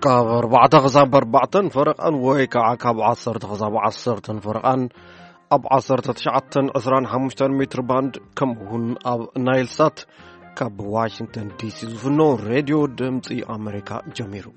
ካብ 4 ክሳብ 4 فرقان ወይ ከዓ ካብ 10 ክሳብ 10 فرقان ኣብ 1925 ሜትር ባንድ ከምኡውን ኣብ ናይል ሳት ካብ ዋሽንግተን ዲሲ ዝፍኖ ሬድዮ ድምፂ ኣሜሪካ ጀሚሩ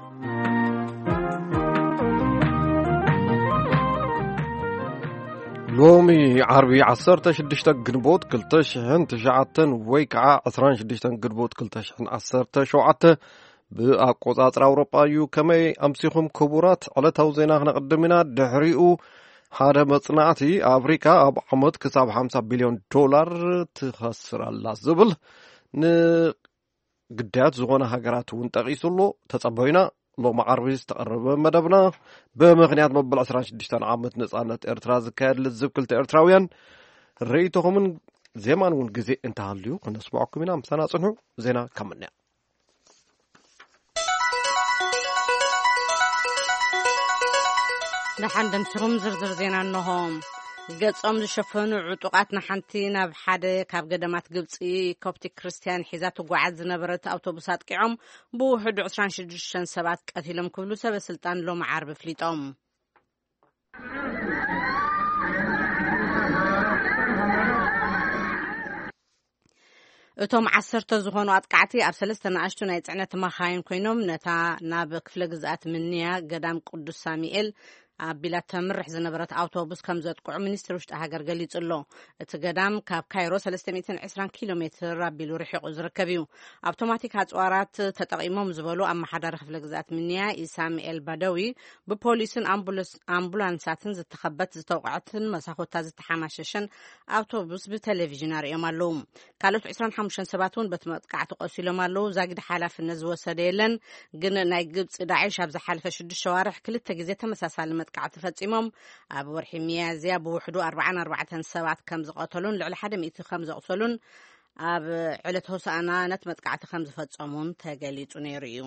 ሎሚ ዓርቢ 16 ግንቦት 2009 ወይ ከዓ 26 ግንቦት 2017 ብኣቆጻጽር ኣውሮጳ እዩ ከመይ ኣምሲኹም ክቡራት ዕለታዊ ዜና ክነቅድም ኢና ድሕሪኡ ሓደ መጽናዕቲ ኣፍሪካ ኣብ ዓመት ክሳብ 50 ቢልዮን ዶላር ትኸስራላ ዝብል ንግዳያት ዝኾነ ሃገራት እውን ጠቂሱሎ ተጸበይና ሎሚ ዓርቢ ዝተቐረበ መደብና ብምኽንያት መበል 26 ዓመት ነጻነት ኤርትራ ዝካየድ ልዝብ ክልተ ኤርትራውያን ርእይቶኹምን ዜማን እውን ግዜ እንተሃልዩ ክነስምዐኩም ኢና ምሳና ጽንሑ ዜና ከምንያ ንሓንደም ሲኹም ዝርዝር ዜና እንሆም ገጾም ዝሸፈኑ ዕጡቃት ንሓንቲ ናብ ሓደ ካብ ገደማት ግብፂ ኮፕቲክ ክርስቲያን ሒዛ ትጓዓዝ ዝነበረት ኣውቶቡስ ኣጥቂዖም ብውሕዱ 26 ሰባት ቀቲሎም ክብሉ ሰበስልጣን ሎሚ ዓርቢ ፍሊጦም እቶም 10 ዝኾኑ ኣጥቃዕቲ ኣብ 3 ንኣሽቱ ናይ ጽዕነት መኻይን ኮይኖም ነታ ናብ ክፍለ ግዝኣት ምንያ ገዳም ቅዱስ ሳሙኤል ኣቢላ ተምርሕ ዝነበረት ኣውቶቡስ ከም ዘጥቅዑ ሚኒስትሪ ውሽጢ ሃገር ገሊጹ ኣሎ እቲ ገዳም ካብ ካይሮ 320 ኪሎ ሜትር ኣቢሉ ርሒቑ ዝርከብ እዩ ኣውቶማቲክ ኣጽዋራት ተጠቒሞም ዝበሉ ኣመሓዳሪ ክፍለ ግዝኣት ምንያ ኢሳሙኤል ባደዊ ብፖሊስን ኣምቡላንሳትን ዝተኸበት ዝተውቅዐትን መሳኾታ ዝተሓማሸሸን ኣውቶቡስ ብቴሌቪዥን ኣርእዮም ኣለዉ ካልኦት 25 ሰባት እውን በቲ መጥቃዕቲ ቆሲሎም ኣለዉ ዛጊድ ሓላፍነት ዝወሰደ የለን ግን ናይ ግብፂ ዳዕሽ ኣብ ዝሓለፈ 6 ሸዋርሕ ክልተ ግዜ ተመሳሳሊ መጥቃዕቲ ፈጺሞም ኣብ ወርሒ ሚያዝያ ብውሕዱ 44 ሰባት ከም ዝቐተሉን ልዕሊ 100 ከም ዘቑሰሉን ኣብ ዕለት ሆሳዕና ነት መጥቃዕቲ ከም ዝፈጸሙን ተገሊጹ ነይሩ እዩ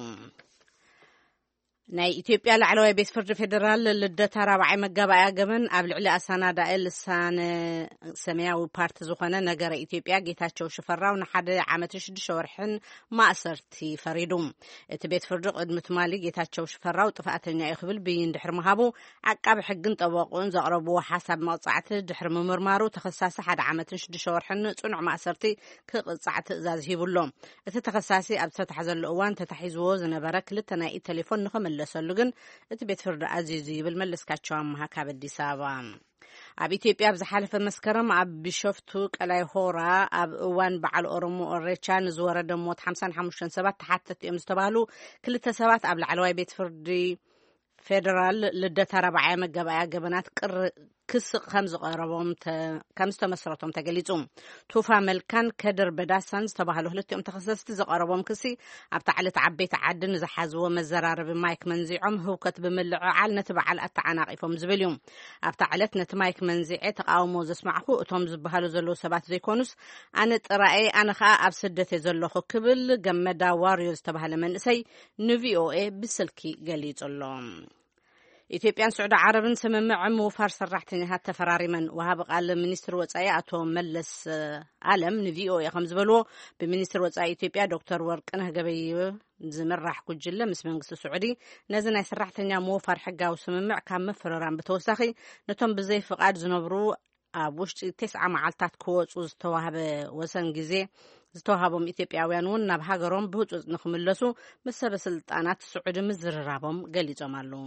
ናይ ኢትዮጵያ ላዕለዋይ ቤት ፍርዲ ፌደራል ልደታ ራብዓይ መጋባእያ ገበን ኣብ ልዕሊ ኣሳናዳኤ ልሳነ ሰማያዊ ፓርቲ ዝኾነ ነገረ ኢትዮጵያ ጌታቸው ሽፈራው ንሓደ ዓመት 6 ወርሕን ማእሰርቲ ፈሪዱ እቲ ቤት ፍርዲ ቅድሚ ትማሊ ጌታቸው ሽፈራው ጥፋኣተኛ እዩ ክብል ብይን ድሕሪ ምሃቡ ዓቃቢ ሕግን ጠበቁን ዘቕረብዎ ሓሳብ መቕጻዕቲ ድሕሪ ምምርማሩ ተኸሳሲ ሓደ ዓመትን 6 ወርሕን ጽኑዕ ማእሰርቲ ክቕጻዕ ትእዛዝ ሂቡሎ እቲ ተኸሳሲ ኣብ ዝተታሕዘሉ እዋን ተታሒዝዎ ዝነበረ ክልተ ናይ ኢድ ቴሌፎን ንኸመለሰሉ ግን እቲ ቤት ፍርዲ ኣዚዙ ይብል መለስካቸው ኣማሃ ካብ አዲስ አበባ ኣብ ኢትዮጵያ ብዝሓለፈ መስከረም ኣብ ቢሾፍቱ ቀላይ ሆራ ኣብ እዋን በዓል ኦሮሞ ኦሬቻ ንዝወረደ ሞት 55 ሰባት ተሓተት እዮም ዝተባህሉ ክልተ ሰባት ኣብ ላዕለዋይ ቤት ፍርዲ ፌደራል ልደታ ራብዓይ መጋባእያ ገበናት ክስ ከም ዝቐረቦም ከም ዝተመስረቶም ተገሊጹ ቱፋ መልካን ከድር በዳሳን ዝተባህሉ ክልቲኦም ተኸሰስቲ ዝቐረቦም ክሲ ኣብ ታዕለት ዓበይቲ ዓድን ዝሓዝዎ መዘራረቢ ማይክ መንዚዖም ህውከት ብምልዕዓል ነቲ በዓል ኣተዓናቂፎም ዝብል እዩ ኣብ ታዕለት ነቲ ማይክ መንዚዐ ተቃውሞ ዘስማዕኹ እቶም ዝበሃሉ ዘለዉ ሰባት ዘይኮኑስ ኣነ ጥራኤ ኣነ ከዓ ኣብ ስደት ዘለኹ ክብል ገመዳ ዋርዮ ዝተባህለ መንእሰይ ንቪኦኤ ብስልኪ ገሊጹሎ ኢትዮጵያን ስዑድ ዓረብን ስምምዕ ምውፋር ሰራሕተኛታት ተፈራሪመን ወሃብ ቃል ሚኒስትር ወጻኢ አቶ መለስ ዓለም ንቪኦኤ ከም ዝበልዎ ብሚኒስትር ወጻኢ ኢትዮጵያ ዶክተር ወርቅነህ ገበየሁ ዝምራሕ ጉጅለ ምስ መንግስቲ ስዑዲ ነዚ ናይ ሰራሕተኛ ምውፋር ሕጋዊ ስምምዕ ካብ መፈረራን ብተወሳኺ ነቶም ብዘይ ፍቃድ ዝነብሩ ኣብ ውሽጢ 9 መዓልታት ክወፁ ዝተዋህበ ወሰን ግዜ ዝተዋሃቦም ኢትዮጵያውያን እውን ናብ ሃገሮም ብህፁፅ ንኽምለሱ ምስ ሰበስልጣናት ስዑዲ ምዝርራቦም ገሊጾም ኣለዉ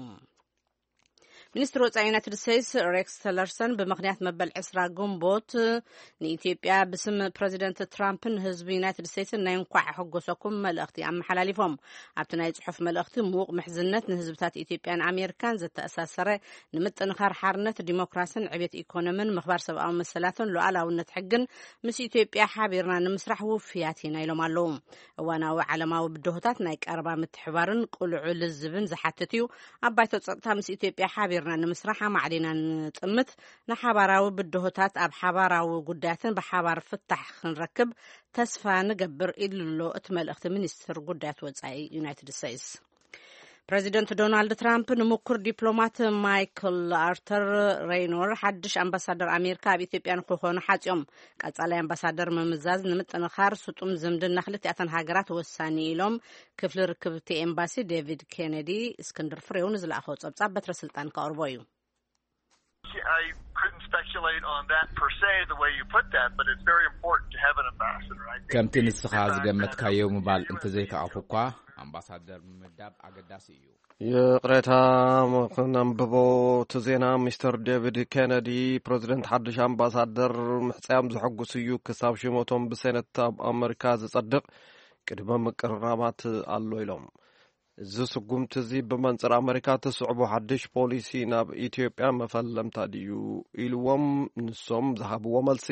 ሚኒስትር ወጻኢ ዩናይትድ ስቴትስ ሬክስ ቲለርሰን ብምኽንያት መበል 20 ግንቦት ንኢትዮጵያ ብስም ፕሬዚደንት ትራምፕን ህዝቢ ዩናይትድ ስቴትስን ናይ እንኳዕ ሕጎሰኩም መልእኽቲ ኣመሓላሊፎም ኣብቲ ናይ ጽሑፍ መልእኽቲ ምዉቕ ምሕዝነት ንህዝብታት ኢትዮጵያን ኣሜሪካን ዝተኣሳሰረ ንምጥንኻር ሓርነት ዲሞክራስን ዕብየት ኢኮኖምን ምኽባር ሰብኣዊ መሰላትን ሉዓላውነት ሕግን ምስ ኢትዮጵያ ሓቢርና ንምስራሕ ውፍያት ኢና ኢሎም ኣለዉ እዋናዊ ዓለማዊ ብድሆታት ናይ ቀረባ ምትሕባርን ቁልዑ ልዝብን ዝሓትት እዩ ኣብ ባይቶ ፀጥታ ምስ ኢትዮጵያ ሓቢር ንምስራሕ ማዕዲና ንጥምት ንሓባራዊ ብድሆታት ኣብ ሓባራዊ ጉዳያትን ብሓባር ፍታሕ ክንረክብ ተስፋ ንገብር ኢሉሎ እቲ መልእኽቲ ሚኒስትር ጉዳያት ወጻኢ ዩናይትድ ስቴትስ ፕሬዚደንት ዶናልድ ትራምፕ ንሙኩር ዲፕሎማት ማይክል አርተር ሬይኖር ሓድሽ ኣምባሳደር ኣሜሪካ ኣብ ኢትዮጵያ ንክኾኑ ሓፂኦም ቀጻላይ ኣምባሳደር ምምዛዝ ንምጥንኻር ስጡም ዝምድና ክልቲኣተን ሃገራት ወሳኒ ኢሎም ክፍሊ ርክብቲ ኤምባሲ ዴቪድ ኬነዲ እስክንድር ፍሬው ንዝለኣኸ ጸብጻብ በትረ ስልጣን ከቕርቦ እዩ። I couldn't speculate on that per se the way you put that, but it's very important to have an ambassador. I think ከምቲ ንስኻ ዝገመትካዮ ምባል እንተዘይተኣፉኳ ኣምባሳደር ምምዳብ ኣገዳሲ እዩ። የቅሬታ ምክነንብቦ ዜና ሚስተር ዴቪድ ኬነዲ ፕሬዚደንት ሓድሽ ኣምባሳደር ምሕፅያም ዝሐጉስ እዩ ክሳብ ሽሞቶም ብሴነት ኣብ ኣሜሪካ ዝጸድቕ ቅድመ ምቅርራባት ኣሎ ኢሎም እዚ ስጉምቲ እዚ ብመንጽር ኣሜሪካ ተስዕቦ ሓድሽ ፖሊሲ ናብ ኢትዮጵያ መፈለምታ ድዩ ኢልዎም ንሶም ዝሃብዎ መልሲ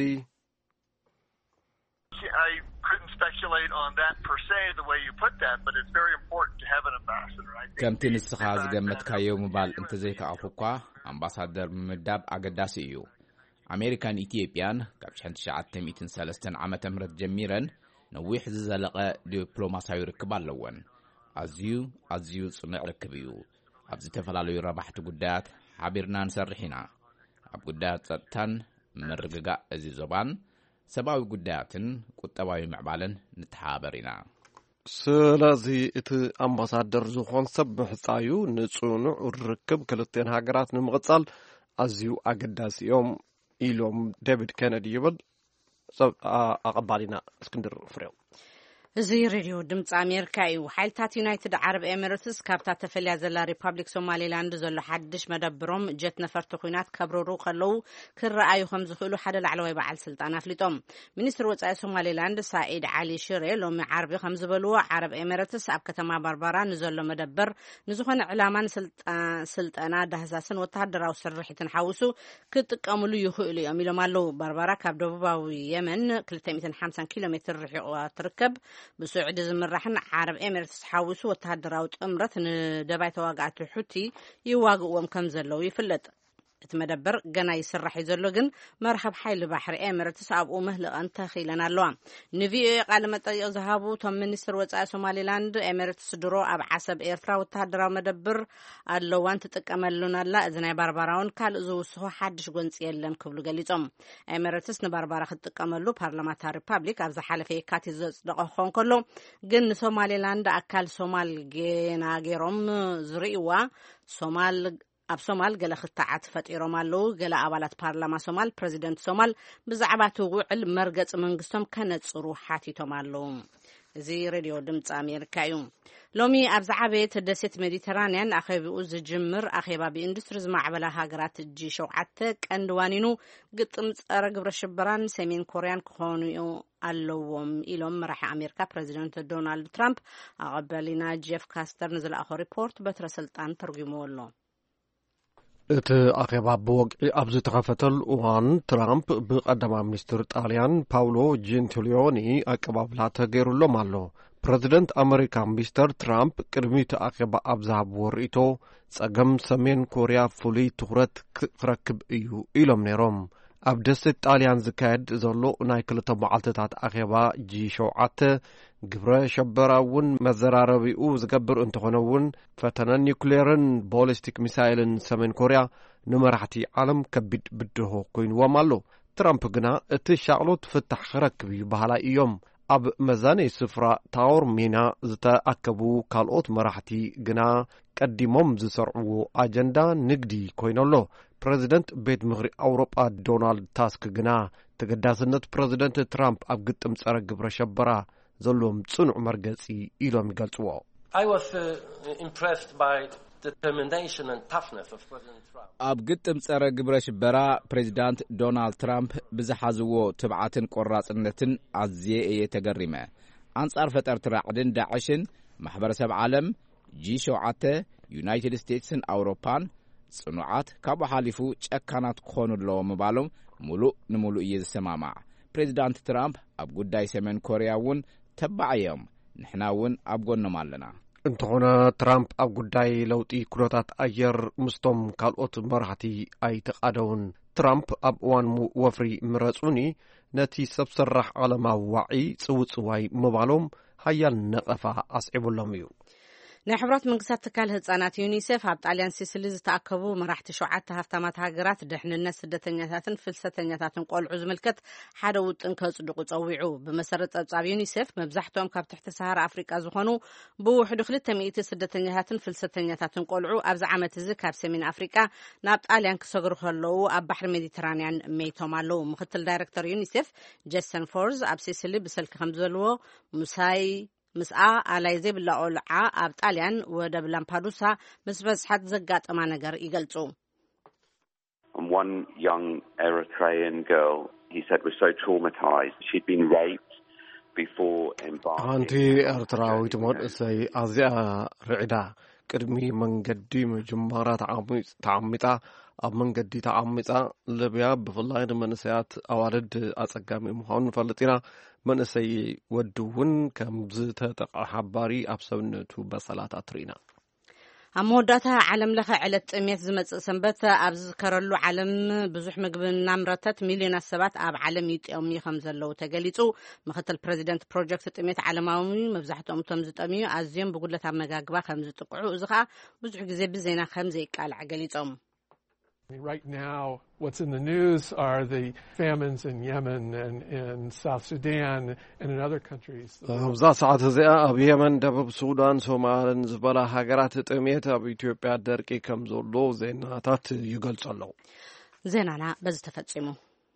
I couldn't speculate on that per se the way you put that, but it's very important to have an ambassador. I think ከምቲ ንስኻ ዝገመትካዮ ምባል እንተዘይተኣፉኳ ኣምባሳደር ምምዳብ ኣገዳሲ እዩ። ኣሜሪካን ኢትዮጵያን ካብ 1903 ዓመተ ምህረት ጀሚረን ነዊሕ ዝዘለቐ ዲፕሎማስያዊ ርክብ ኣለወን። ኣዝዩ ጽኑዕ ርክብ እዩ። ኣብ ዝተፈላለዩ ረባሕቲ ጉዳያት ሓቢርና ንሰርሕ ኢና። ኣብ ጉዳያት ጸጥታን ምርግጋእ እዚ ዞባን ሰብኣዊ ጉዳያትን ቁጠባዊ ምዕባልን ንተሓባበር ኢና። ስለዚ እቲ ኣምባሳደር ዝኾን ሰብ ምሕጻዩ ንጽኑዕ ርክብ ክልቴን ሃገራት ንምቕጻል ኣዝዩ ኣገዳሲ እዮም ኢሎም ዴቪድ ኬነዲ ይብል። ኣቐባሊና እስክንድር ፍሬው። እዚ ሬድዮ ድምፂ ኣሜሪካ እዩ። ሓይልታት ዩናይትድ ዓረብ ኤሚሬትስ ካብታ ተፈልያ ዘላ ሪፐብሊክ ሶማሌላንድ ዘሎ ሓድሽ መደብሮም ጀት ነፈርቲ ኩናት ከብረሩ ከለዉ ክረኣዩ ከም ዝኽእሉ ሓደ ላዕለዋይ በዓል ስልጣን ኣፍሊጦም። ሚኒስትር ወጻኢ ሶማሌላንድ ሳኢድ ዓሊ ሽሬ ሎሚ ዓርቢ ከም ዝበልዎ ዓረብ ኤሚሬትስ ኣብ ከተማ ባርባራ ንዘሎ መደበር ንዝኾነ ዕላማን ስልጠና ዳህሳስን ወተሃደራዊ ስርሒትን ሓውሱ ክጥቀምሉ ይኽእሉ እዮም ኢሎም ኣለዉ። ባርባራ ካብ ደቡባዊ የመን 250 ኪሎ ሜትር ርሒቑ ትርከብ። ብስዑድ ዝምራሕን ዓረብ ኤሚሬትስ ሓውሱ ወተሃደራዊ ጥምረት ንደባይ ተዋጋእቲ ሑቲ ይዋግእዎም ከም ዘለዉ ይፍለጥ። እቲ መደበር ገና ይስራሕ እዩ ዘሎ ግን መርሐብ ሓይሊ ባሕሪ ኤሚሬትስ ኣብኡ ምህልቐን ተኺለን ኣለዋ። ንቪኦኤ ቃለ መጠይቕ ዝሃቡ እቶም ሚኒስትር ወጻኢ ሶማሌላንድ ኤሚሬትስ ድሮ ኣብ ዓሰብ ኤርትራ ወተሃደራዊ መደበር ኣለዋን ትጥቀመሉን ኣላ እዚ ናይ ባርባራውን ካልእ ዝውስኹ ሓድሽ ጎንፂ የለን ክብሉ ገሊፆም። ኤሚሬትስ ንባርባራ ክትጥቀመሉ ፓርላማታ ሪፐብሊክ ኣብ ዝሓለፈ የካቲት ዘጽደቐ ክኾን ከሎ ግን ንሶማሌላንድ ኣካል ሶማል ጌና ገይሮም ዝርእይዋ ኣብ ሶማል ገለ ክትዓት ፈጢሮም ኣለዉ። ገለ ኣባላት ፓርላማ ሶማል ፕሬዚደንት ሶማል ብዛዕባ ትውዕል መርገፂ መንግስቶም ከነጽሩ ሓቲቶም ኣለዉ። እዚ ሬድዮ ድምፂ ኣሜሪካ እዩ። ሎሚ ኣብ ዝዓበየት ደሴት ሜዲተራንያን ኣኼቢኡ ዝጅምር ኣኼባ ብኢንዱስትሪ ዝማዕበላ ሃገራት G7 ቀንዲ ዋኒኑ ግጥም ጸረ ግብረ ሽበራን ሰሜን ኮርያን ክኾኑ ኣለዎም ኢሎም መራሒ ኣሜሪካ ፕሬዚደንት ዶናልድ ትራምፕ ኣቐባሊና ጄፍ ካስተር ንዝለኣኸ ሪፖርት በትረ ስልጣን ተርጉምዎ ኣሎ። እቲ ኣኼባ ብወግዒ ኣብ ዝተኸፈተሉ እዋን ትራምፕ ብቐዳማ ሚኒስትር ጣልያን ፓውሎ ጀንቲሊዮኒ ኣቀባብላ ተገይሩሎም ኣሎ። ፕሬዚደንት ኣሜሪካ ሚስተር ትራምፕ ቅድሚ እቲ ኣኼባ ኣብ ዝሃብዎ ርእይቶ ጸገም ሰሜን ኮርያ ፍሉይ ትኹረት ክረክብ እዩ ኢሎም ነይሮም። ኣብ ደሴት ጣልያን ዝካየድ ዘሎ ናይ ክልተ መዓልትታት ኣኼባ G7 ግብረ ሸበራውን መዘራረቢኡ ዝገብር እንትኾነ እውን ፈተነ ኒውክሌርን ቦሊስቲክ ሚሳይልን ሰሜን ኮርያ ንመራሕቲ ዓለም ከቢድ ብድሆ ኮይንዎም ኣሎ። ትራምፕ ግና እቲ ሻቅሎት ፍታሕ ክረክብ እዩ ባህላ እዮም። ኣብ መዛነይ ስፍራ ታወር ሚና ዝተኣከቡ ካልኦት መራሕቲ ግና ቀዲሞም ዝሰርዕዎ ኣጀንዳ ንግዲ ኮይነሎ። ፕሬዚደንት ቤት ምኽሪ ኣውሮጳ ዶናልድ ታስክ ግና ተገዳስነት ፕሬዚደንት ትራምፕ ኣብ ግጥም ጸረ ግብረ ሸበራ ዘለዎም ጽኑዕ መርገጺ ኢሎም ይገልጽዎ። I was impressed by the determination and toughness of President Trump. ኣብ ግጥም ጸረ ግብረ ሽበራ ፕሬዚዳንት ዶናልድ ትራምፕ ብዝሓዝዎ ትብዓትን ቆራጽነትን ኣዝየ እየ ተገሪመ። ኣንጻር ፈጠርቲ ራዕድን ዳዕሽን ማሕበረሰብ ዓለም G7 ዩናይትድ ስቴትስን ኣውሮፓን ጽኑዓት ካብኡ ሓሊፉ ጨካናት ክኾኑ ኣለዎም ምባሎም ሙሉእ ንሙሉእ እየ ዝሰማማዕ። ፕሬዚዳንት ትራምፕ ኣብ ጉዳይ ሰሜን ኮርያ እውን ተባዕዮም ንሕና እውን ኣብ ጎኖም ኣለና። እንተኾነ ትራምፕ ኣብ ጉዳይ ለውጢ ኩነታት ኣየር ምስቶም ካልኦት መራሕቲ ኣይተቃደውን። ትራምፕ ኣብ እዋን ወፍሪ ምረጹኒ ነቲ ሰብ ሰራሕ ዓለማዊ ዋዒ ጽውጽዋይ ምባሎም ሃያል ነቐፋ ኣስዒቡሎም እዩ። ናይ ሕብራት መንግስታት ትካል ህጻናት ዩኒሴፍ ኣብ ጣልያን ሲሲሊ ዝተኣከቡ መራሕቲ 7 ሃፍታማት ሃገራት ድሕንነት ስደተኛታትን ፍልሰተኛታትን ቆልዑ ዝምልከት ሓደ ውጥን ከጽድቁ ጸዊዑ ብመሰረት ጸብጻብ ዩኒሴፍ መብዛሕትኦም ካብ ትሕቲ ሰሃራ ኣፍሪቃ ዝኾኑ ብውሕዱ 200 ስደተኛታትን ፍልሰተኛታትን ቆልዑ ኣብዚ ዓመት እዚ ካብ ሰሜን ኣፍሪቃ ናብ ጣልያን ክሰግሩ ከለዉ ኣብ ባሕሪ ሜዲተራንያን ሜይቶም ኣለዉ። ምክትል ዳይሬክተር ዩኒሴፍ ጄሰን ፎርዝ ኣብ ሲሲሊ ብሰልኪ ከም ዝበልዎ ሙሳይ ምስኣ ኣላይ ዘይብላ ቆልዓ ኣብ ጣልያን ወደብ ላምፓዱሳ ምስ በዝሓት ዘጋጠማ ነገር ይገልጹ። One young Eritrean girl, he said, was so traumatized. She'd been raped before embarking. ኣንቲ ኤርትራዊት መንእሰይ ኣዝያ ርዕዳ ቅድሚ መንገዲ መጀመራ ተዓሚጣ ኣብ መንገዲ ተዓሚጣ ልብያ ብፍላይ ንመንእሰያት ኣዋልድ ኣጸጋሚ ምዃኑ ንፈልጥ ኢና። መንእሰይ ወዲ እውን ከም ዝተጠቕዐ ሓባሪ ኣብ ሰውነቱ በሰላት ኣትሪና። ኣብ መወዳእታ ዓለም ለኸ ዕለት ጥሜት ዝመጽእ ሰንበት ኣብ ዝዝከረሉ ዓለም ብዙሕ ምግቢ እናምረተት ሚልዮናት ሰባት ኣብ ዓለም ይጥምዩ ከም ዘለዉ ተገሊጹ። ምክትል ፕሬዚደንት ፕሮጀክት ጥሜት ዓለማዊ መብዛሕትኦም እቶም ዝጠምዩ ኣዝዮም ብጉለት ኣመጋግባ ከም ዝጥቅዑ እዚ ከዓ ብዙሕ ግዜ ብዜና ከም ዘይቃልዕ ገሊጾም። Right now, what's in the news are the famines in Yemen and South Sudan and in other countries. ኣብዛ ሰዓት እዚኣ ኣብ የመን፣ ደቡብ ሱዳን፣ ሶማልን ዝበላ ሃገራት ጥሜት ኣብ ኢትዮጵያ ደርቂ ከም ዘሎ ዜናታት ይገልጹ ኣለዉ። ዜናና በዚ ተፈጺሙ።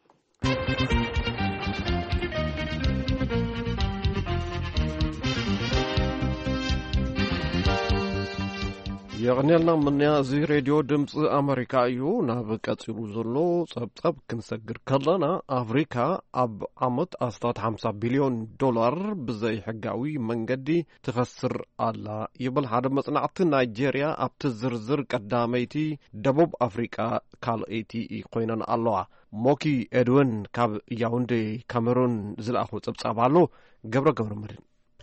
የቕኔልና ምንያ እዚ ሬድዮ ድምፂ ኣሜሪካ እዩ። ናብ ቀፂሉ ዘሎ ጸብጸብ ክንሰግር ከለና ኣፍሪካ ኣብ ዓመት ኣስታት $50 ቢልዮን ብዘይ ሕጋዊ መንገዲ ትኸስር ኣላ ይብል ሓደ መጽናዕቲ ናይጄርያ ኣብቲ ዝርዝር ቀዳመይቲ ደቡብ ኣፍሪቃ ካልአይቲ ኮይነን ኣለዋ። ሞኪ ኤድዊን ካብ ያውንዴ ካሜሩን ዝለኣኹ ጸብጻብ ኣሎ። ገብረ መድን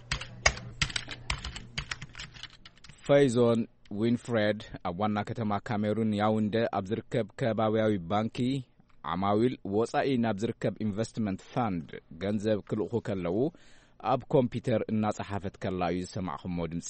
ፋይዞን ዊንፍሬድ ኣብ ዋና ከተማ ካሜሩን ያውንደ ኣብ ዝርከብ ከባብያዊ ባንኪ ዓማዊል ወጻኢ ናብ ዝርከብ ኢንቨስትመንት ፋንድ ገንዘብ ክልእኹ ከለዉ ኣብ ኮምፒውተር እናጸሓፈት ከላ እዩ ዝሰማዕኹሞ ድምፂ።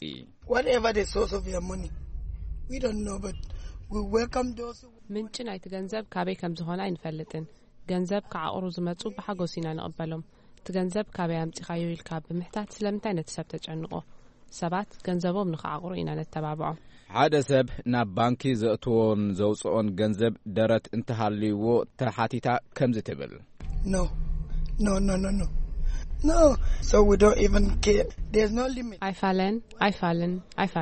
ምንጭ ናይቲ ገንዘብ ካበይ ከም ዝኾነ ኣይንፈልጥን። ገንዘብ ከዓቕሩ ዝመጹ ብሓጎስ ኢና ንቕበሎም። እቲ ገንዘብ ካበይ ኣምፂኻዮ ኢልካ ብምሕታት ስለምንታይ ነቲ ሰብ ተጨንቆ? ሰባት ገንዘቦም ንኸዓቕሩ ኢና ነተባብዖም። ሓደ ሰብ ናብ ባንኪ ዘእትዎን ዘውፅኦን ገንዘብ ደረት እንተሃልይዎ ተሓቲታ ከምዚ ትብል ኣይፋልን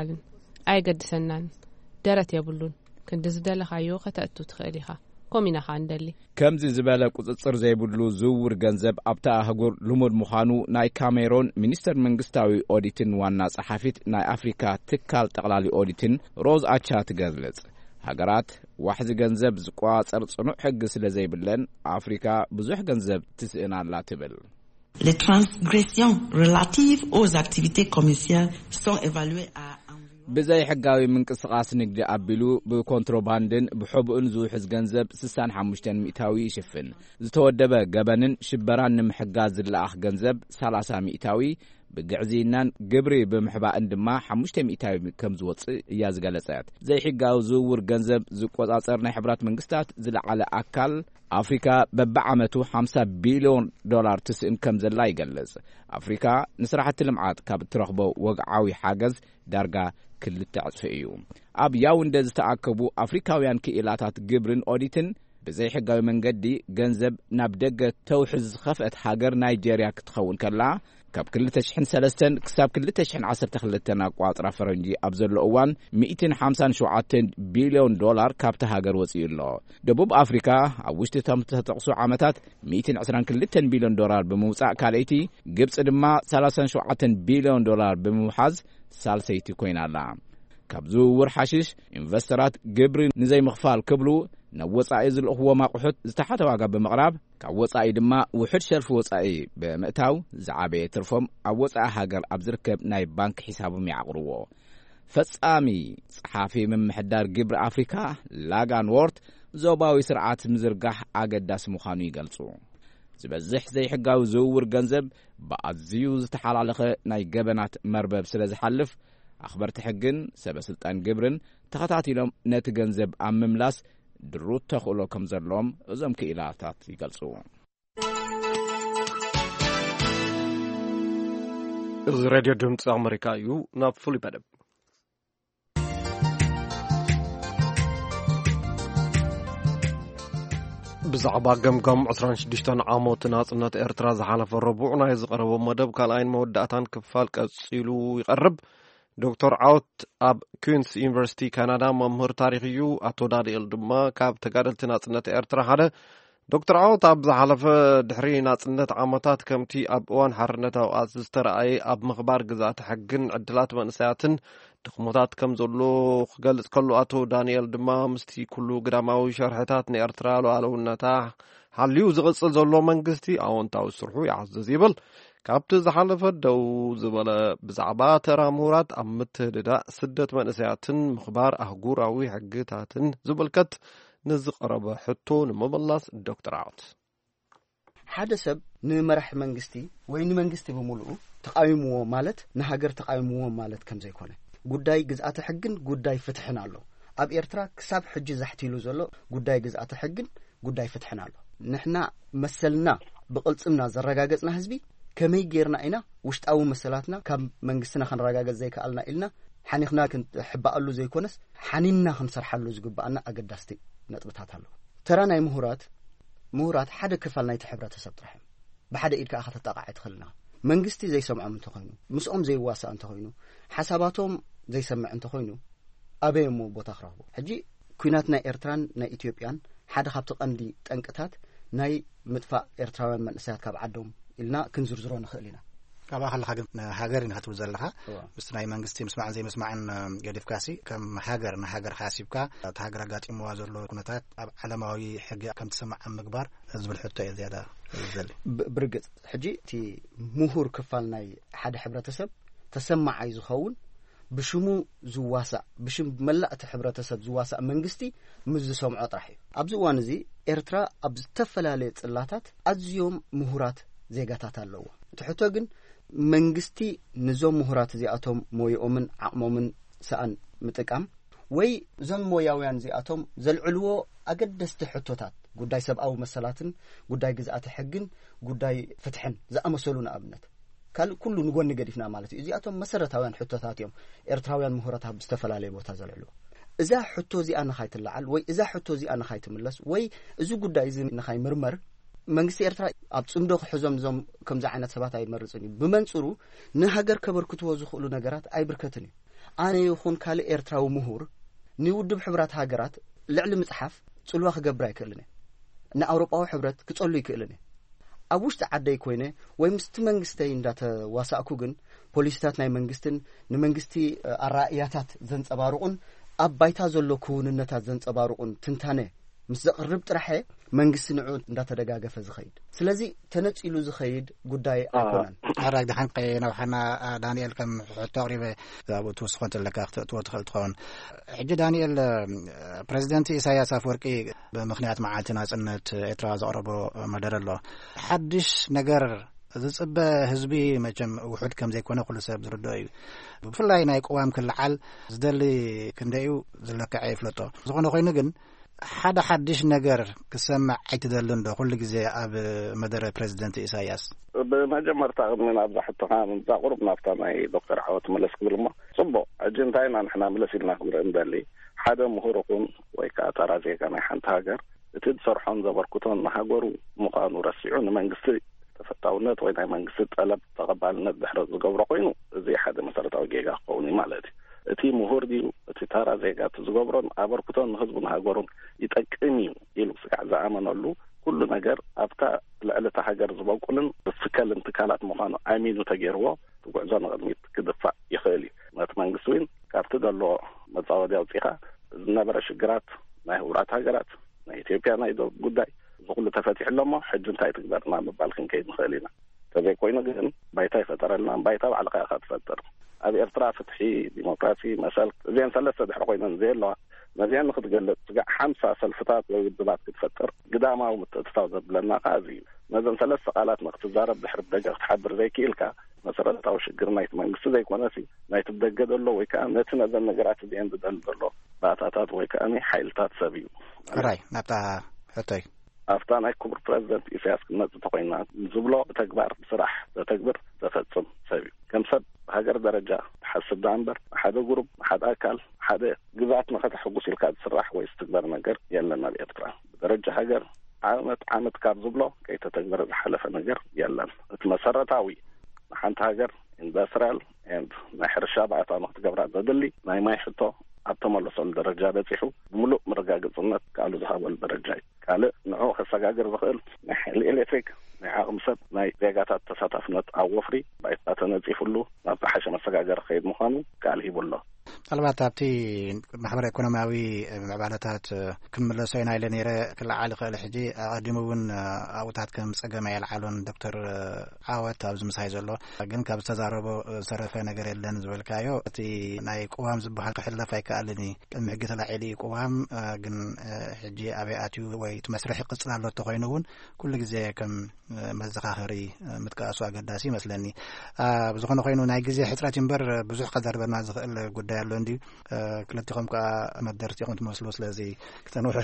ኣይገድሰናን ደረት የብሉን። ክንዲ ዝደለኻዮ ከተእቱ ትኽእል ኢኻ ኮሚናኻ እንደሊ ከምዚ ዝበለ ቁጽጽር ዘይብሉ ዝውውር ገንዘብ ኣብታ ኣህጉር ልሙድ ምዃኑ ናይ ካሜሮን ሚኒስተር መንግስታዊ ኦዲትን ዋና ጸሓፊት ናይ ኣፍሪካ ትካል ጠቕላሊ ኦዲትን ሮዝ ኣቻ ትገልጽ። ሃገራት ዋሕዚ ገንዘብ ዝቋጸር ጽኑዕ ሕጊ ስለ ዘይብለን ኣፍሪካ ብዙሕ ገንዘብ ትስእና ኣላ ትብል። Les transgressions relatives aux activités commerciales sont évaluées à ብዘይ ሕጋዊ ምንቅስቓስ ንግዲ ኣቢሉ ብኮንትሮባንድን ብሕቡእን ዝውሕዝ ገንዘብ 65 ሚእታዊ ይሽፍን። ዝተወደበ ገበንን ሽበራን ንምሕጋዝ ዝለኣኽ ገንዘብ 30 ሚእታዊ ብግዕዚናን ግብሪ ብምሕባእን ድማ 5 ሚእታዊ ከም ዝወፅእ እያ ዝገለጸት። ዘይሕጋዊ ዝውውር ገንዘብ ዝቆጻጸር ናይ ሕብራት መንግስታት ዝለዓለ ኣካል ኣፍሪካ በብዓመቱ $50 ቢልዮን ትስእን ከም ዘላ ይገልጽ። ኣፍሪካ ንስራሕቲ ልምዓት ካብ እትረኽቦ ወግዓዊ ሓገዝ ዳርጋ ክልተ ዕጽፊ እዩ። ኣብ ያውንደ ዝተኣከቡ ኣፍሪካውያን ክኢላታት ግብርን ኦዲትን ብዘይ ሕጋዊ መንገዲ ገንዘብ ናብ ደገ ተውሕዝ ኸፍአት ሃገር ናይጄርያ ክትኸውን ከላ ካብ 2003 ክሳብ 2012 ኣቋጽራ ፈረንጂ ኣብ ዘሎ እዋን $157 ቢልዮን ካብቲ ሃገር ወፂኡ ኣሎ። ደቡብ ኣፍሪካ ኣብ ውሽጢ እቶም ተጠቕሱ ዓመታት $122 ቢልዮን ብምውፃእ ካልአይቲ፣ ግብፂ ድማ $37 ቢልዮን ብምውሓዝ ሳልሰይቲ ኮይናላ። ካብ ዝውውር ሓሽሽ ኢንቨስተራት ግብሪ ንዘይምኽፋል ክብሉ ናብ ወጻኢ ዝልእኽዎም ኣቑሑት ዝተሓተ ዋጋ ብምቕራብ ካብ ወጻኢ ድማ ውሕድ ሸርፊ ወጻኢ ብምእታው ዝዓበየ ትርፎም ኣብ ወጻኢ ሃገር ኣብ ዝርከብ ናይ ባንክ ሒሳቦም ይዓቕርዎ። ፈጻሚ ጸሓፊ ምምሕዳር ግብሪ ኣፍሪካ ላጋን ዎርት ዞባዊ ስርዓት ምዝርጋሕ ኣገዳሲ ምዃኑ ይገልጹ። ዝበዝሕ ዘይሕጋዊ ዝውውር ገንዘብ ብኣዝዩ ዝተሓላለኸ ናይ ገበናት መርበብ ስለ ዝሓልፍ ኣኽበርቲ ሕግን ሰበስልጣን ግብርን ተኸታቲሎም ነቲ ገንዘብ ኣብ ምምላስ ድሩት ተኽእሎ ከም ዘለዎም እዞም ክኢላታት ይገልጹ። እዚ ሬድዮ ድምፂ ኣሜሪካ እዩ። ናብ ፍሉይ መደብ ብዛዕባ ገምጋም 26 ዓመት ናጽነት ኤርትራ ዝሓለፈ ረቡዕ ናይ ዝቐረቦ መደብ ካልኣይን መወዳእታን ክፋል ቀጺሉ ይቐርብ። ዶክተር ዓወት ኣብ ኩዊንስ ዩኒቨርሲቲ ካናዳ መምህር ታሪክ እዩ። ኣቶ ዳንኤል ድማ ካብ ተጋደልቲ ናጽነት ኤርትራ ሓደ። ዶክተር ዓወት ኣብ ዝሓለፈ ድሕሪ ናጽነት ዓመታት ከምቲ ኣብ እዋን ሓርነት ኣውዓት ዝተረኣየ ኣብ ምኽባር ግዛእቲ ሕግን ዕድላት መንእሰያትን ድኽሞታት ከም ዘሎ ክገልጽ ከሎ ኣቶ ዳንኤል ድማ ምስቲ ኩሉ ግዳማዊ ሸርሕታት ንኤርትራ ሉዓላውነታ ሓልዩ ዝቕጽል ዘሎ መንግስቲ ኣዎንታዊ ስርሑ ይዓዝዝ ይብል። ካብቲ ዝሓለፈ ደው ዝበለ ብዛዕባ ተራ ምሁራት ኣብ ምትህድዳእ ስደት መንእሰያትን ምኽባር ኣህጉራዊ ሕግታትን ዝምልከት ንዝቐረበ ሕቶ ንምምላስ ዶክተር ዓወት ሓደ ሰብ ንመራሒ መንግስቲ ወይ ንመንግስቲ ብምሉኡ ተቃዊምዎ ማለት ንሃገር ተቃዊምዎ ማለት ከም ዘይኮነ ጉዳይ ግዝኣተ ሕግን ጉዳይ ፍትሕን ኣሎ። ኣብ ኤርትራ ክሳብ ሕጂ ዘሕቲሉ ዘሎ ጉዳይ ግዝኣተ ሕግን ጉዳይ ፍትሕን ኣሎ። ንሕና መሰልና ብቕልጽምና ዘረጋገጽና ህዝቢ ከመይ ጌርና ኢና ውሽጣዊ መሰላትና ካብ መንግስትና ክንረጋገጽ ዘይከኣልና ኢልና ሓኒኽና ክንሕባኣሉ ዘይኮነስ ሓኒንና ክንሰርሓሉ ዝግባአና ኣገዳስቲ ነጥብታት ኣሎ። ተራ ናይ ምሁራት ሓደ ክፋል ናይቲ ሕብረተሰብ ጥራሕ ብሓደ ኢድ ከዓ ከተጣቃዕ ትኽእልና መንግስቲ ዘይሰምዖም እንተኾይኑ ምስኦም ዘይዋሳእ እንተኾይኑ ሓሳባቶም ዘይሰምዕ እንተኾይኑ ኣበየሞ ቦታ ክረኽቡ ሕጂ ኩናት ናይ ኤርትራን ናይ ኢትዮጵያን ሓደ ካብቲ ቀንዲ ጠንቅታት ናይ ምጥፋእ ኤርትራውያን መንእሰያት ካብ ዓዶም ኢልና ክንዝርዝሮ ንኽእል ኢና። ካብ ኣኸልካ ግን ሃገር ኢና ክትብል ዘለካ ምስ ናይ መንግስቲ ምስማዕን ዘይምስማዕን ገዲፍካሲ ከም ሃገር ንሃገር ሓሲብካ እቲ ሃገር ኣጋጢምዋ ዘሎ ኩነታት ኣብ ዓለማዊ ሕጊ ከም ትሰማዕ ምግባር ዝብል ሕቶ እየ ዝያዳ ዘሊ ብርግጽ ሕጂ እቲ ምሁር ክፋል ናይ ሓደ ሕብረተሰብ ተሰማዓይ ዝኸውን ብሽሙ ዝዋሳእ ብሽም መላእ እቲ ሕብረተሰብ ዝዋሳእ መንግስቲ ምስ ዝሰምዖ ጥራሕ እዩ። ኣብዚ እዋን እዚ ኤርትራ ኣብ ዝተፈላለየ ጽላታት ኣዝዮም ምሁራት ዜጋታት ኣለዎ። እቲ ሕቶ ግን መንግስቲ ንዞም ምሁራት እዚኣቶም ሞዮኦምን ዓቕሞምን ሰኣን ምጥቃም ወይ እዞም ሞያውያን እዚኣቶም ዘልዕልዎ ኣገደስቲ ሕቶታት ጉዳይ ሰብኣዊ መሰላትን ጉዳይ ግዝኣቲ ሕግን ጉዳይ ፍትሕን ዝኣመሰሉ ንኣብነት ካልእ ኩሉ ንጎኒ ገዲፍና ማለት እዩ። እዚኣቶም መሰረታውያን ሕቶታት እዮም ኤርትራውያን ምሁራት ኣብ ዝተፈላለየ ቦታ ዘልዕልዎ። እዛ ሕቶ እዚኣ ንኻይትለዓል ወይ እዛ ሕቶ እዚኣ ንኻይትምለስ ወይ እዚ ጉዳይ እዚ ንኻይምርመር መንግስቲ ኤርትራ ኣብ ጽምዶ ክሕዞም ዞም ከምዚ ዓይነት ሰባት ኣይመርጽን እዩ። ብመንጽሩ ንሃገር ከበርክትዎ ዝኽእሉ ነገራት ኣይብርከትን እዩ። ኣነ ይኹን ካልእ ኤርትራዊ ምሁር ንውድብ ሕብራት ሃገራት ልዕሊ መጽሓፍ ጽልዋ ክገብር ኣይክእልን እየ። ንኣውሮጳዊ ሕብረት ክጸሉ ይክእልን እየ። ኣብ ውሽጢ ዓደይ ኮይነ ወይ ምስቲ መንግስተይ እንዳተዋሳእኩ ግን ፖሊስታት ናይ መንግስትን ንመንግስቲ ኣራእያታት ዘንጸባርቑን ኣብ ባይታ ዘሎ ክውንነታት ዘንጸባርቑን ትንታነ ምስ ዘቕርብ ጥራሕ መንግስቲ ንዑ እንዳተደጋገፈ ዝኸይድ ስለዚ ተነጺሉ ዝኸይድ ጉዳይ ኣይኮነን። ኣራግ ደሓን ቀይናውሓና ዳንኤል ከም ሕቶ ኣቕሪበ ዛቡ ትወስኾን ዘለካ ክትእትዎ ትኽእል ትኸውን። ሕጂ ዳንኤል ፕሬዚደንት ኢሳያስ ኣፈወርቂ ብምኽንያት መዓልቲ ናጽነት ኤርትራ ዘቕረቦ መደረ ኣሎ ሓድሽ ነገር ዝጽበ ህዝቢ መቸም ውሑድ ከም ዘይኮነ ኩሉ ሰብ ዝርድኦ እዩ። ብፍላይ ናይ ቅዋም ክልዓል ዝደሊ ክንደዩ ዝለክዐ ይፍለጦ ዝኾነ ኮይኑ ግን ሓደ ሓድሽ ነገር ክሰማዕ ኣይትደልን ዶ ኩሉ ግዜ ኣብ መደረ ፕሬዚደንት ኢሳያስ? ብመጀመርታ ቅድሚና ኣብዛሕቶኻ ምንዛቑርብ ናብታ ናይ ዶክተር ዓወት መለስ ክብል እሞ ጽቡቕ ሕጂ እንታይ ኢና ንሕና መለስ ኢልና ክብርኢ ንደሊ ሓደ ምሁር ይኹን ወይ ከዓ ተራ ዜጋ ናይ ሓንቲ ሃገር እቲ ዝሰርሖን ዘበርክቶን ንሃገሩ ምዃኑ ረሲዑ ንመንግስቲ ተፈታውነት ወይ ናይ መንግስቲ ጠለብ ተቐባልነት ድሕሪ ዝገብሮ ኮይኑ እዚ ሓደ መሰረታዊ ጌጋ ክኸውን እዩ ማለት እዩ። እቲ ምሁር ድዩ እቲ ተራ ዜጋ እቲ ዝገብሮን ኣበርክቶን ንህዝቡን ሃገሩን ይጠቅም እዩ ኢሉ ስጋዕ ዝኣመነሉ ኩሉ ነገር ኣብታ ልዕልቲ ሃገር ዝበቁልን ዝትከልን ትካላት ምዃኑ ኣሚኑ ተገይርዎ ትጉዕዞ ንቕድሚት ክድፋእ ይኽእል እዩ። ነቲ መንግስቲ እውን ካብቲ ዘሎ መፃወዲ ኣውፂኻ ዝነበረ ሽግራት ናይ ህቡራት ሃገራት ናይ ኢትዮጵያ ናይ ዶ ጉዳይ ዝኩሉ ተፈቲሑ ሎሞ ሕጂ እንታይ ትግበርና ምባል ክንከይድ ንኽእል ኢና። ተዘይኮይኑ ግን ባይታ ይፈጠረልና ባይታ ባዕልካ ኢኻ ትፈጥር። ኣብ ኤርትራ ፍትሒ ዲሞክራሲ መሰል እዚአን ሰለስተ ድሕሪ ኮይነን ዘየለዋ ነዚአን ንክትገልጽ ስጋዕ 50 ሰልፍታት ወይ ውድባት ክትፈጥር ግዳማዊ ምትእትታው ዘብለና ከዓ እዚ እዩ። ነዘን ሰለስተ ቃላት ንክትዛረብ ድሕሪ ደገ ክትሓብር ዘይክኢልካ መሰረታዊ ሽግር ናይቲ መንግስቲ ዘይኮነሲ ናይቲ ደገ ዘሎ ወይ ከዓ ነቲ ነዘን ነገራት እዚአን ዝደሊ ዘሎ ባእታታት ወይ ከዓ ሓይልታት ሰብ እዩ ራይ ናብታ ሕቶይ ኣፍታ ናይ ክቡር ፕሬዚደንት ኢሳያስ ክመጽእ ተኮይና ዝብሎ ብተግባር ስራሕ ዘተግብር ዘፈጽም ሰብ እዩ ከም ሰብ ሃገር ደረጃ ተሓስብ ዳንበር ሓደ ግሩፕ ሓደ ኣካል ሓደ ግዛት ንኸተሕጉስ ኢልካ ዝስራሕ ወይ ዝትግበር ነገር የለን ኣብ ኤርትራ ደረጃ ሃገር ዓመት ካብ ዝብሎ ከይተተግበረ ዝሓለፈ ነገር የለን እቲ መሰረታዊ ንሓንቲ ሃገር ኢንዱስትሪያል ናይ ሕርሻ ባእታ ንኽትገብራ ዘድሊ ናይ ማይ ሕቶ ኣብ ተመለሰሉ ደረጃ በፂሑ ብምሉእ ምርጋግፅነት ካልእ ዝሃበሉ ደረጃ እዩ ካልእ ንዑ ከሰጋግር ዝኽእል ናይ ሓይሊ ኤሌክትሪክ ናይ ዓቕሚ ሰብ ናይ ዜጋታት ተሳታፍነት ኣብ ወፍሪ ባይታ ተነፂፉሉ ናብ ዝሓሸ መሰጋገር ከይድ ምዃኑ ቃል ሂቡሎ طلبات تابتي محبر إقتصادي معبالات كملوا سوينا إلى نيرة كل عالق الحجي قدمون أوتات كم سجمع العالون دكتور عوض تابز مسايزلو لكن كابس تزاربو صرفنا نجري لنا زول كايو تي ناي قوام زبحة كحلة فيك قالني المحجة العالي قوام جن حجي أبي أتيو ويتمسرح قصنا لو تغينون كل جزء كم مزق آخري متكاسوا قداسي مثلاً بزخنا خينو ناي جزء حترة تنبر بزح قدر بنازق الجد لوندي كلتكم كمدرتيكم تمسلوس لذي كتنوح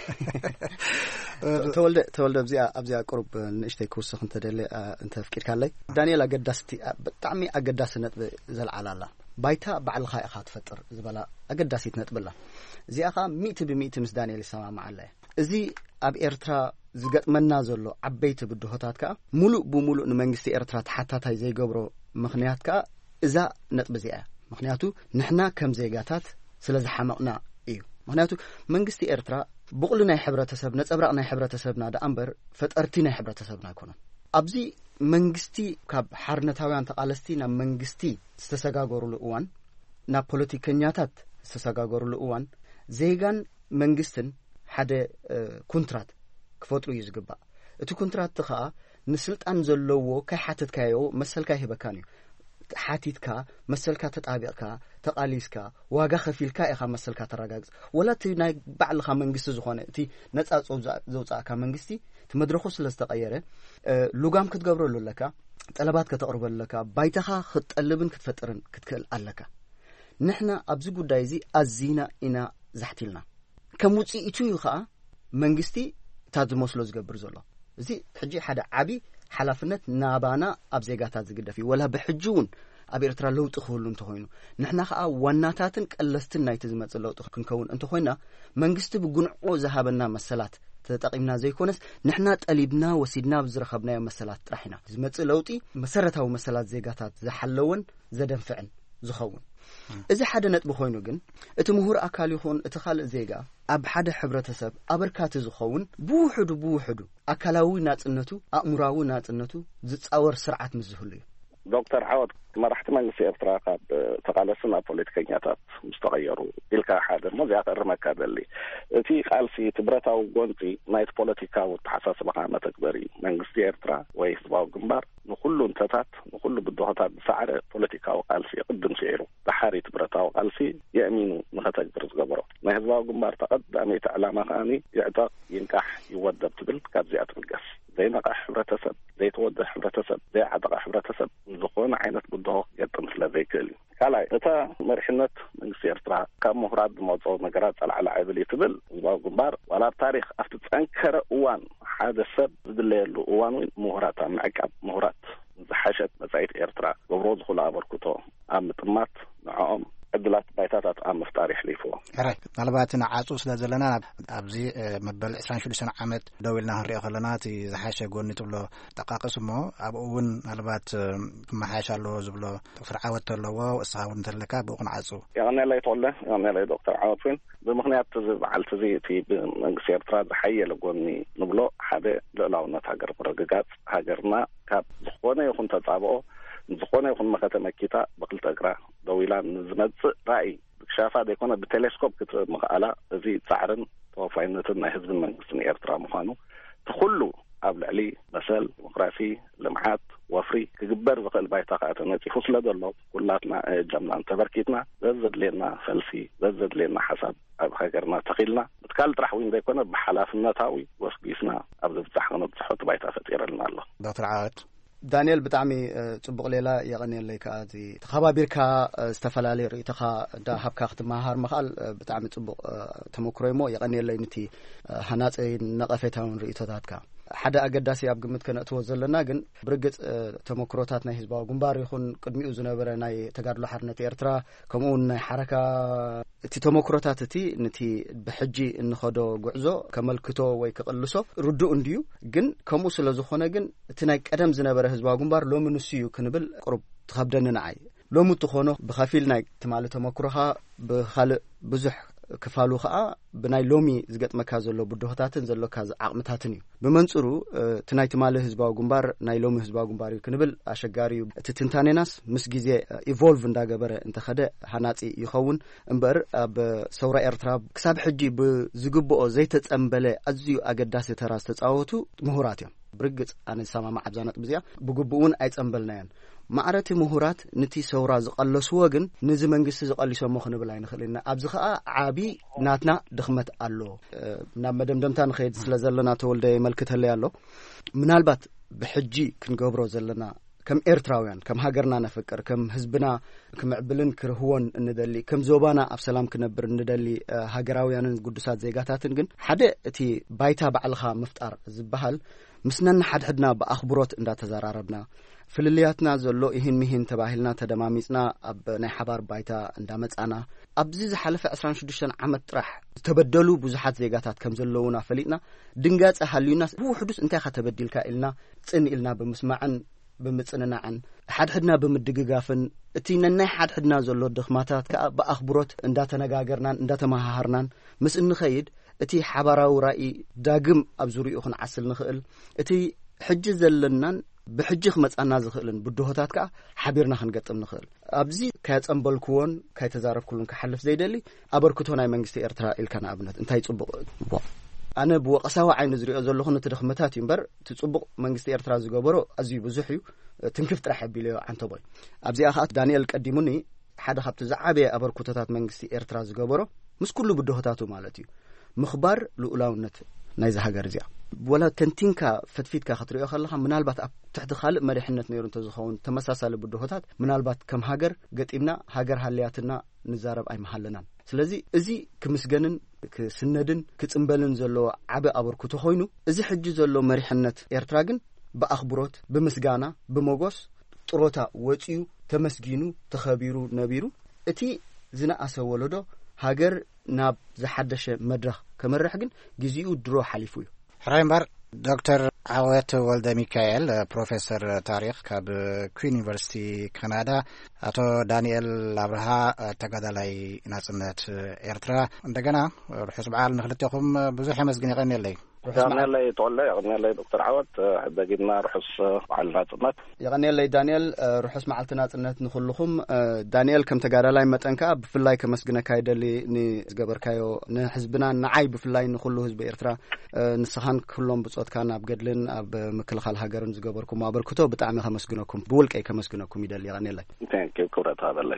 تولد أبزي قرب نشتي كوس أنت دلي أنت فكر كالي دانيال أقدستي بتعمي أقدسنت زل على الله بايتا بعد خاء خات فتر زبلا أقدسي تنتبلا زي أخا 100% مس دانيال السماء مع الله زي أب إرترا زقت من نازلو عبيت بدهوتات كا ملؤ بملؤ نمنجستي إرترا حتى تاي زي قبرو مخنيات كا إذا نتبزيها مخنياتو نحنا كم زيجاتات سلازح حمقنا إيو مخنياتو منجستي إرترا بقولنا حبرة سبنا تبرقنا حبرة سبنا ده أمبر فتأرتينا حبرة سبنا يكونن أبزي منجستي كاب حرنا تاويان تقالستينا منجستي استساقاقورو لقوان نا بوليتيكنياتات استساقاقورو لقوان زيغان منجستن حدا كونترات كفوترو يزقبا اتو كونترات تخا نسلت أنزلوو كي حاتت كايو مسل كاي هبكانيو حاتيتكا مسلكا تطابقكا تقاليسكا واغا خفيلكا اخا مسلكا تراغاغز ولا تي ناي بعلخا منغست زخونه تي نصاصو زوصاكا منغستي تمدرخو سلستقيره لوغام كتغبرلو لكا طلبات كتقربل لكا بايتخا خطلبن كتفطرن كتكل علكا نحنا ابزي غدايزي ازينا انا زحتيلنا كموصي ايتو يخا منغستي تادموسلو زغبر زلو زي حجي حدا عبي حلفنت نابانا أبزيجاتات زقدفي ولا بحجون أبي إرترا لو تخولون انتخوينو نحنا خا وناتاتن قلستن نايتزمت لو تخنكون انتخوينا منجست بجنعو ذهبنا مسلات تتقيمنا زي كونس نحنا تقلبنا وسيدنا بزرخبنا مسلات رحنا زمت لوطي مسرتاو مسلات زيجاتات زحلون زدنفعن زخون إذا حدا نتبو خوينو جن اتمهور أكال يخون اتخال زيجا أب حدا حبرتسب أبركات زخون بوحدو أكلاوي ناتنتو أمراوي ناتنتو زتصور سرعة مزهولي دكتور عوض ما راح تمنسي افتراقات تقالسنا بوليتيكياتات مستغيروا تلك حاجة مزيات الرمكة اللي في قالسي تبرتا وقونتي نايت بوليتيكا والتحساس بقامة تكبري منغستي ارترا ويسباو جنبار نخلو انتتات نخلو بالضغطات بسعر بوليتيكا وقالسي قدم شعره بحاري تبرتا وقالسي يأمينوا نخطك برز قبرو ما يسباو جنبار تقدمي تعلامة خاني يعتق ينكح يودب تبل كابزيات القس زي نقع حبرتسب زي تودح حبرتسب زي عدق حبرتسب زخون عينت بده يطن في ذيكلي قال اتا مرحنه من سيرترا كم مهرات موضوع نغرات على عيبلي تبل وغبار ولا تاريخ افتتنكر اوان حادث سب دليل اوان مهرات معقب مهرات زحشت مزايد ايرترا وبروز خلا بركتو ام طمات نعم عدلات بايتاتات ام تاريخ ليفو راي طلباتنا عاصو سلازلنا ابزي مبل 26 عامت دويلنا هنري خلنا تي زحاشه غوني تبلو تقاقسمو ابون طلبات محاشالو زبلو دكتور عوض تلو اساون تلكا بقن عاصو يعني لا يطول يعني لا دكتور عوض فين بمخنيات على تزي في منغسير تراد حي لغوني نبلو حدا لولاونا هاجر برغغات هاجرنا كاب زخونه يكون تطابو زخونه يكون مكته مكيتا بقلت اقرا دويلا نزمص راي بكشافه ديكونه بتلسكوب كتمقالا زي صعرن توفاينتنا حزب المنغست ايرترا مخانو تخلو قبل علي مثل ديمقراطي لمعات وفري كجبر زقل بايتاقاتنا في فصل دلو كلاتنا جمعنا تبركيتنا زد لنا فلسي زد لنا حسب اب هاجرنا تقيلنا بتكال ترحوين ديكونه بحلافنا تاوي وسبيسنا ابد بتحنا بتحط بايتا فتيرلنا الله دكتور عاد ዳንኤል ብጣዕሚ ጽቡቕ ሌላ የቀኒየለይ ከኣቲ ተኸባቢርካ ዝተፈላለዩ ርእይትኻ ሃብካ ክትመሃር ምኻል ብጣዕሚ ጽቡቕ ተመክሮ እሞ የቀኒየለይ ነቲ ሃናጽይ ነቐፌታውን ርእይቶታትካ ሓደ ኣገዳሲ ኣብ ግምት ከነእትዎ ዘለና ግን ብርግጽ ተመክሮታት ናይ ህዝባዊ ግንባር ይኹን ቅድሚኡ ዝነበረ ናይ ተጋድሎ ሓርነት ኤርትራ ከምኡውን ናይ ሓረካ እቲ ተመክሮታት እቲ ነቲ ብሕጂ እንኸዶ ጉዕዞ ከመልክቶ ወይ ከቕልሶ ርዱእ እንድዩ ግን ከምኡ ስለ ዝኾነ ግን እቲ ናይ ቀደም ዝነበረ ህዝባዊ ግንባር ሎሚ ንሱ እዩ ክንብል ቁሩብ ትኸብደኒ ንዓይ ሎሚ እትኾኖ ብኸፊል ናይ ትማሊ ተመክሮኻ ብኻልእ ብዙሕ ክፋሉ ከዓ ብናይ ሎሚ ዝገጥመካ ዘሎ ብድሆታትን ዘሎካ ዓቕምታትን እዩ ብመንጽሩ እቲ ናይ ትማሊ ህዝባዊ ግንባር ናይ ሎሚ ህዝባዊ ግንባር እዩ ክንብል ኣሸጋሪ እዩ እቲ ትንታኔናስ ምስ ግዜ ኢቮልቭ እንዳገበረ እንተኸደ ሃናጺ ይኸውን እምበር ኣብ ሰውራ ኤርትራ ክሳብ ሕጂ ብዝግብኦ ዘይተጸምበለ ኣዝዩ ኣገዳሲ ተራ ዝተጻወቱ ምሁራት እዮም ብርግጽ ኣነ ሰማማ ዓብዛናት ብዚያ ብግቡእውን ኣይጸምበልናያን ማዕረቲ ምሁራት ነቲ ሰውራ ዝቐለስዎ ግን ንዚ መንግስቲ ዝቐሊሶሞ ክንብል ኣይንኽእልና ኣብዚ ከዓ ዓቢ ናትና ድኽመት ኣሎ ናብ መደምደምታ ንኸይድ ስለ ዘለና ተወልደ ይመልክተለይ ኣሎ ምናልባት ብሕጂ ክንገብሮ ዘለና ከም ኤርትራውያን ከም ሃገርና ነፍቅር ከም ህዝብና ክምዕብልን ክርህዎን እንደሊ ከም ዞባና ኣብ ሰላም ክነብር እንደሊ ሃገራውያንን ጉዱሳት ዜጋታትን ግን ሓደ እቲ ባይታ ባዕልኻ ምፍጣር ዝበሃል ምስነን ሓድሕድና በኣኽብሮት እንዳተዘራረብና ፍልልያትና ዘሎ ይህን ምሂን ተባሂልና ተደማሚጽና ኣብ ናይ ሓባር ባይታ እንዳመጻና ኣብዚ ዝሓለፈ 26 ዓመት ጥራሕ ዝተበደሉ ብዙሓት ዜጋታት ከም ዘለውና ፈሊጥና ድንጋጸ ሃልዩና ውሕዱስ እንታይ ከተበዲልካ ኢልና ጽን ኢልና ብምስማዕን ብምጽንናዕን ሓድሕድና ብምድግጋፍን እቲ ነናይ ሓድሕድና ዘሎ ድኽማታት ከዓ በኣኽብሮት እንዳተነጋገርናን እንዳተመሃሃርናን ምስ እንኸይድ እቲ ሓባራዊ ራእይ ዳግም ኣብ ዙርኡ ክንዓስል ንኽእል እቲ ሕጂ ዘለናን ብሕጂ ክመጻና ዝኽእልን ብድሆታት ከዓ ሓቢርና ክንገጥም ንኽእል ኣብዚ ከጸምበልክዎን ከይተዛረብኩሉን ክሓልፍ ዘይደሊ ኣበርክቶ ናይ መንግስቲ ኤርትራ ኢልካ ንኣብነት እንታይ ጽቡቕ ኣነ ብወቀሳዊ ዓይኑ ዝሪኦ ዘለኹ ነቲ ድኽመታት እዩ እምበር እቲ ጽቡቕ መንግስቲ ኤርትራ ዝገበሮ ኣዝዩ ብዙሕ እዩ ትንክፍ ጥራሕ ኣቢልዮ ዓንተቦይ ኣብዚኣ ከዓ ዳንኤል ቀዲሙኒ ሓደ ካብቲ ዝዓበየ ኣበርክቶታት መንግስቲ ኤርትራ ዝገበሮ ምስ ኩሉ ብድሆታቱ ማለት እዩ ምኽባር ልኡላውነት ናይዚ ሃገር እዚኣ ወላ ተንቲንካ ፈትፊትካ ክትሪኦ ከለኻ ምናልባት ኣብ ትሕቲ ካልእ መሪሕነት ነይሩ እንተዝኸውን ተመሳሳሊ ብድሆታት ምናልባት ከም ሃገር ገጢምና ሃገር ሃልያትና ንዛረብ ኣይመሃለናን ስለዚ እዚ ክምስገንን ክስነድን ክጽምበልን ዘለዎ ዓቢ ኣበርክቶ ኮይኑ እዚ ሕጂ ዘሎ መሪሕነት ኤርትራ ግን ብኣኽብሮት ብምስጋና ብመጎስ ጥሮታ ወጪኡ ተመስጊኑ ተኸቢሩ ነቢሩ እቲ ዝነኣሰ ወለዶ ሃገር ናብ ዝሓደሸ መድረኽ ከመርሕ ግን ግዚኡ ድሮ ሓሊፉ እዩ ሕራይምበር ዶክተር ዓወት ወልደ ሚካኤል ፕሮፌሰር ታሪክ ካብ ኩዊን ዩኒቨርሲቲ ካናዳ አቶ ዳንኤል አብርሃ ተጋዳላይ ናጽነት ኤርትራ እንደገና ርሑስ በዓል ንኽልቴኹም ብዙሕ የመስግን ይቀኒየለይ يغنيلي تقولي يغنيلي دكتور عوض حباجينا رحص معلنا صنات يغنيلي دانيال رحص معلتنا صنات نخلهم دانيال كم تجارلاي متنكا بفلاي كمسجنا كايدلي ني زجبر كايو نحزبنا نعيب بفلاي نخلو حزب إيرترا نسخان كلهم بصوت كان أبجدلن أب مكل خال هاجرن زجبركم أبركتو بتعمل خمسجناكم بقول كي كمسجناكم يدلي يغنيلي thank you كورة هذا اللي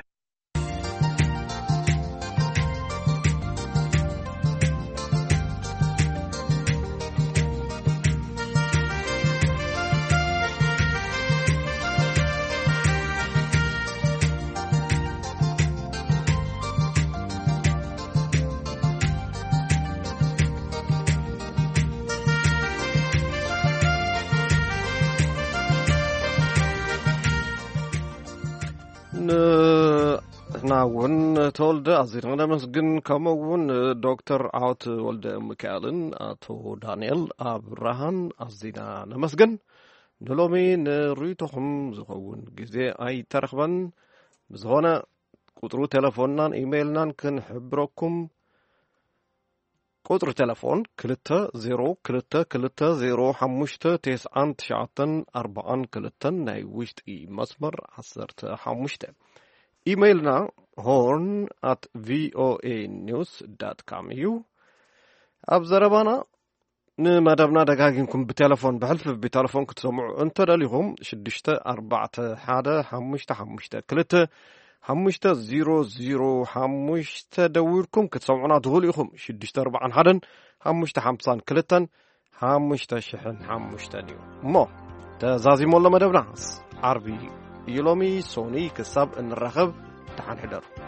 ናውን ተወልደ አዚርና መስግን ከመውን ዶክተር ዓወት ወልደ ሚካኤልን አቶ ዳንኤል አብርሃን አዚና ነመስግን ንሎሚ ንሪቶኹም ዝኸውን ግዜ ኣይተረኽበን ብዝኾነ ቁጥሩ ቴሌፎንናን ኢሜይልናን ክንሕብረኩም ቁጥር ቴሌፎን 2022059942 ናይ ውሽጢ መስመር 15 ኢሜይልና horn@voanews.com እዩ ኣብ ዘረባና ንመደብና ደጋጊንኩም ብቴሌፎን ብሕልፊ ብቴሌፎን ክትሰምዑ እንተደሊኹም 6451505 ደውልኩም ክትሰምዑና ትኽእሉ ኢኹም 641 552 5005 እዩ እሞ تزازيمو لما دبناس عربي يلومي سوني كساب انرخب تحن حدر